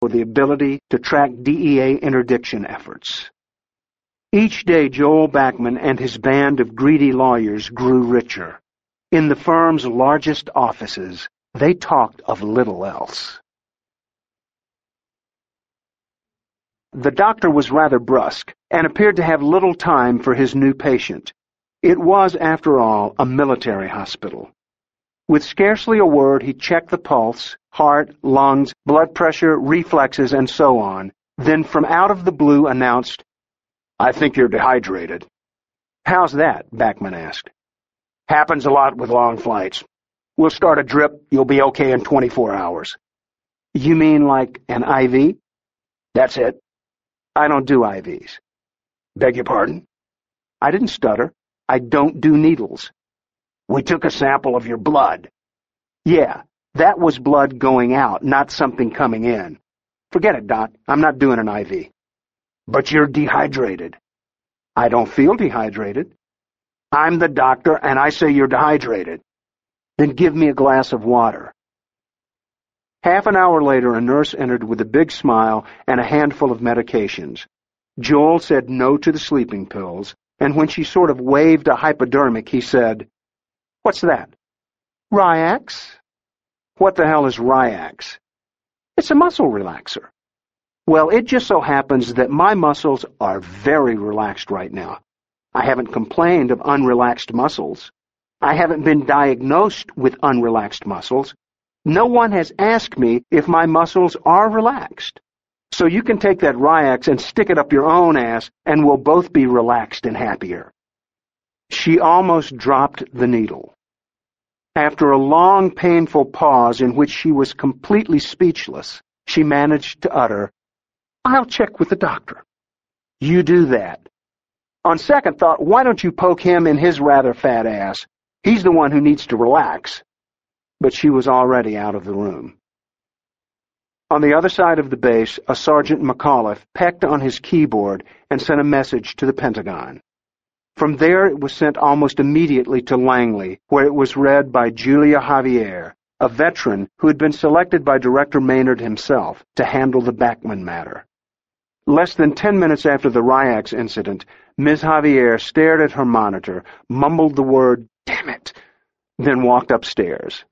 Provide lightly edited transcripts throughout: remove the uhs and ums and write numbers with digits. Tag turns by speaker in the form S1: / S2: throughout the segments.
S1: for the ability to track DEA interdiction efforts. Each day Joel Backman and his band of greedy lawyers grew richer. In the firm's largest offices, they talked of little else. The doctor was rather brusque and appeared to have little time for his new patient. It was, after all, a military hospital. With scarcely a word, he checked the pulse, heart, lungs, blood pressure, reflexes, and so on, then from out of the blue announced, "I think you're dehydrated." "How's that?" Backman asked. "Happens a lot with long flights. We'll start a drip. You'll be okay in 24 hours. "You mean like an IV?" "That's it." "I don't do IVs." "Beg your pardon?" I didn't stutter. "I don't do needles." "We took a sample of your blood." "Yeah, that was blood going out, not something coming in. Forget it, Doc. I'm not doing an IV." "But you're dehydrated." "I don't feel dehydrated." "I'm the doctor, and I say you're dehydrated." "Then give me a glass of water." Half an hour later, a nurse entered with a big smile and a handful of medications. Joel said no to the sleeping pills, and when she sort of waved a hypodermic, he said, "What's that?" "Ryax." "What the hell is Ryax?" "It's a muscle relaxer." "Well, it just so happens that my muscles are very relaxed right now. I haven't complained of unrelaxed muscles. I haven't been diagnosed with unrelaxed muscles. No one has asked me if my muscles are relaxed. So you can take that Ryax and stick it up your own ass, and we'll both be relaxed and happier." She almost dropped the needle. After a long, painful pause in which she was completely speechless, she managed to utter, "I'll check with the doctor." "You do that. On second thought, why don't you poke him in his rather fat ass? He's the one who needs to relax." But she was already out of the room. On the other side of the base, a Sergeant McAuliffe pecked on his keyboard and sent a message to the Pentagon. From there it was sent almost immediately to Langley, where it was read by Julia Javier, a veteran who had been selected by Director Maynard himself to handle the Backman matter. Less than 10 minutes after the Ryax incident, Ms. Javier stared at her monitor, mumbled the word, "Damn it," then walked upstairs.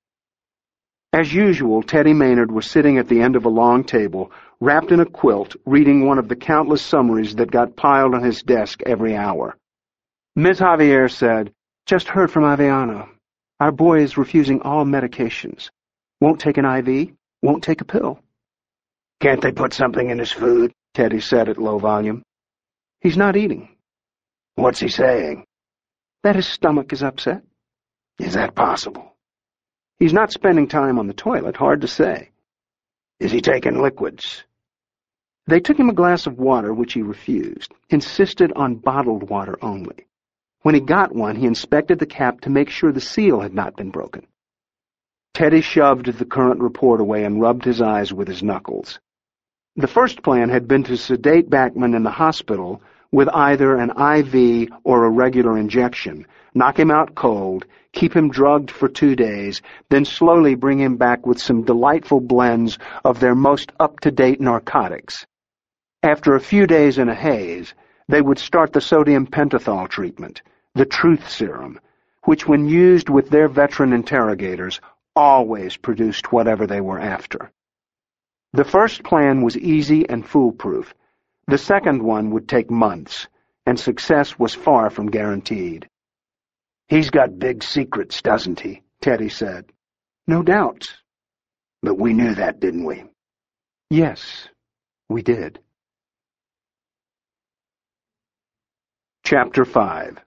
S1: As usual, Teddy Maynard was sitting at the end of a long table, wrapped in a quilt, reading one of the countless summaries that got piled on his desk every hour. Ms. Javier said, "Just heard from Aviano. Our boy is refusing all medications. Won't take an IV, won't take a pill." "Can't they put something in his food?" Teddy said at low volume. "He's not eating." "What's he saying?" "That his stomach is upset." "Is that possible?" "He's not spending time on the toilet, hard to say." "Is he taking liquids?" They took him a glass of water, which he refused, insisted on bottled water only. When he got one, he inspected the cap to make sure the seal had not been broken. Teddy shoved the current report away and rubbed his eyes with his knuckles. The first plan had been to sedate Backman in the hospital with either an IV or a regular injection, knock him out cold, keep him drugged for 2 days, then slowly bring him back with some delightful blends of their most up-to-date narcotics. After a few days in a haze, they would start the sodium pentothal treatment, the truth serum, which when used with their veteran interrogators always produced whatever they were after. The first plan was easy and foolproof. The second one would take months, and success was far from guaranteed. "He's got big secrets, doesn't he?" Teddy said. "No doubt." "But we knew that, didn't we?" "Yes, we did." Chapter 5.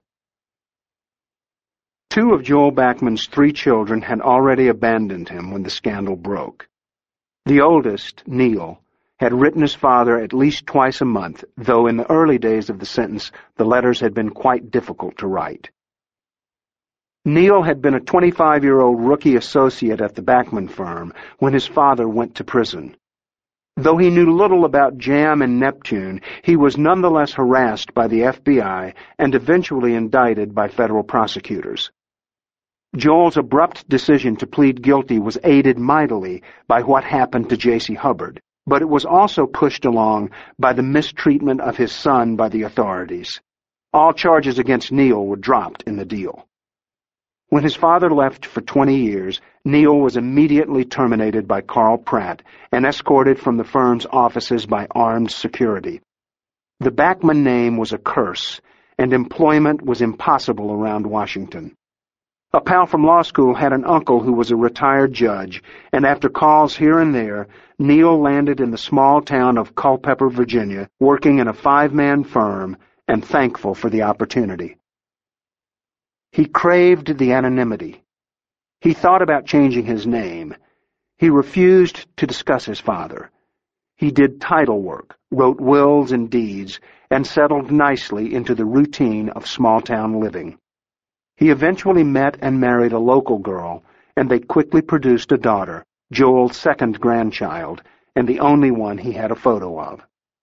S1: 2 of Joel Backman's 3 children had already abandoned him when the scandal broke. The oldest, Neil, had written his father at least twice a month, though in the early days of the sentence the letters had been quite difficult to write. Neil had been a 25-year-old rookie associate at the Backman firm when his father went to prison. Though he knew little about Jam and Neptune, he was nonetheless harassed by the FBI and eventually indicted by federal prosecutors. Joel's abrupt decision to plead guilty was aided mightily by what happened to J.C. Hubbard, but it was also pushed along by the mistreatment of his son by the authorities. All charges against Neil were dropped in the deal. When his father left for 20 years, Neil was immediately terminated by Carl Pratt and escorted from the firm's offices by armed security. The Bachman name was a curse, and employment was impossible around Washington. A pal from law school had an uncle who was a retired judge, and after calls here and there, Neil landed in the small town of Culpeper, Virginia, working in a 5-man firm and thankful for the opportunity. He craved the anonymity. He thought about changing his name. He refused to discuss his father. He did title work, wrote wills and deeds, and settled nicely into the routine of small-town living. He eventually met and married a local girl, and they quickly produced a daughter, Joel's second grandchild, and the only one he had a photo of.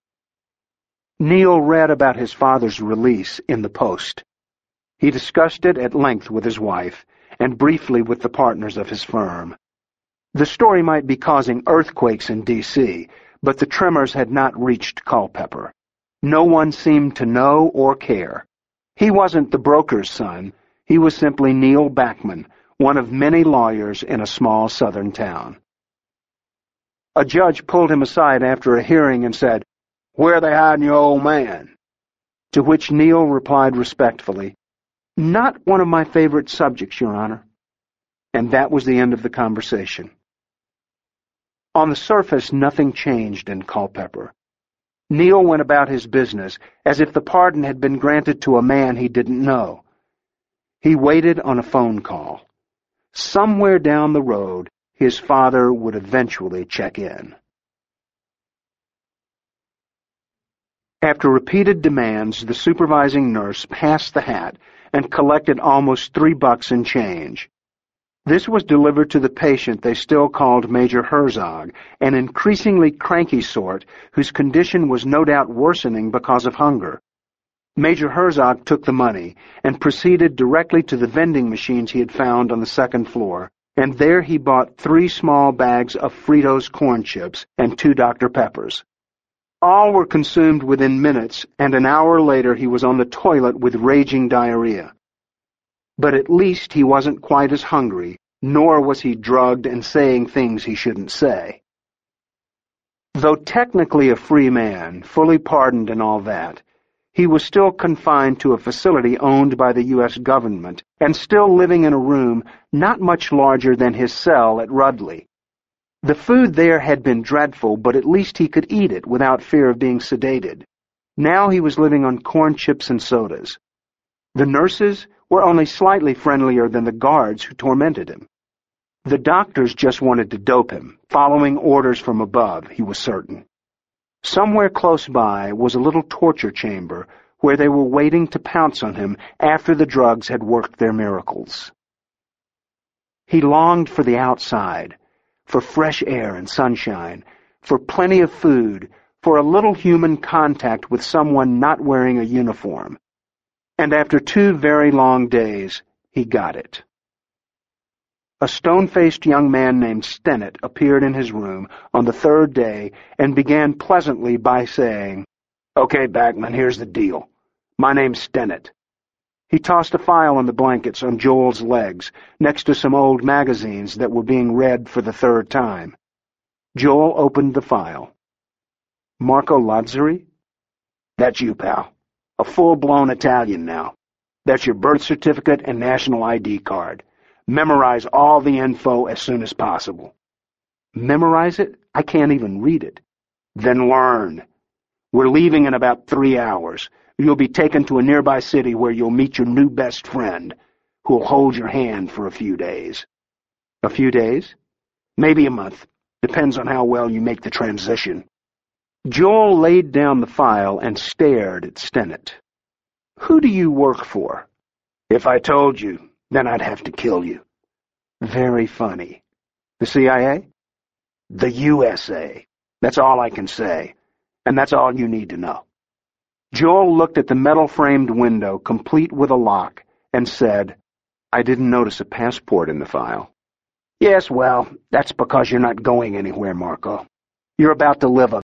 S1: Neil read about his father's release in the Post. He discussed it at length with his wife, and briefly with the partners of his firm. The story might be causing earthquakes in D.C., but the tremors had not reached Culpeper. No one seemed to know or care. He wasn't the broker's son. He was simply Neil Bachman, one of many lawyers in a small southern town. A judge pulled him aside after a hearing and said, "Where are they hiding your old man?" To which Neil replied respectfully, "Not one of my favorite subjects, Your Honor." And that was the end of the conversation. On the surface, nothing changed in Culpeper. Neil went about his business as if the pardon had been granted to a man he didn't know. He waited on a phone call. Somewhere down the road, his father would eventually check in. After repeated demands, the supervising nurse passed the hat and collected almost $3 in change. This was delivered to the patient they still called Major Herzog, an increasingly cranky sort whose condition was no doubt worsening because of hunger. Major Herzog took the money and proceeded directly to the vending machines he had found on the second floor, and there he bought 3 small bags of Fritos corn chips and 2 Dr. Peppers. All were consumed within minutes, and an hour later he was on the toilet with raging diarrhea. But at least he wasn't quite as hungry, nor was he drugged and saying things he shouldn't say. Though technically a free man, fully pardoned and all that, he was still confined to a facility owned by the U.S. government and still living in a room not much larger than his cell at Rudley. The food there had been dreadful, but at least he could eat it without fear of being sedated. Now he was living on corn chips and sodas. The nurses were only slightly friendlier than the guards who tormented him. The doctors just wanted to dope him, following orders from above, he was certain. Somewhere close by was a little torture chamber where they were waiting to pounce on him after the drugs had worked their miracles. He longed for the outside, for fresh air and sunshine, for plenty of food, for a little human contact with someone not wearing a uniform. And after 2 very long days, he got it. A stone-faced young man named Stennett appeared in his room on the 3rd day and began pleasantly by saying, "Okay, Bachman, here's the deal. My name's Stennett." He tossed a file on the blankets on Joel's legs, next to some old magazines that were being read for the 3rd time. Joel opened the file. "Marco Lazzari? That's you, pal. A full-blown Italian now. That's your birth certificate and national ID card. Memorize all the info as soon as possible." "Memorize it? I can't even read it." "Then learn. We're leaving in about 3 hours. You'll be taken to a nearby city where you'll meet your new best friend, who'll hold your hand for a few days." "A few days?" "Maybe a month. Depends on how well you make the transition." Joel laid down the file and stared at Stennett. "Who do you work for?" "If I told you, then I'd have to kill you." "Very funny. The CIA?" "The USA. That's all I can say, and that's all you need to know." Joel looked at the metal-framed window, complete with a lock, and said, "I didn't notice a passport in the file." "Yes, well, that's because you're not going anywhere, Marco. You're about to live a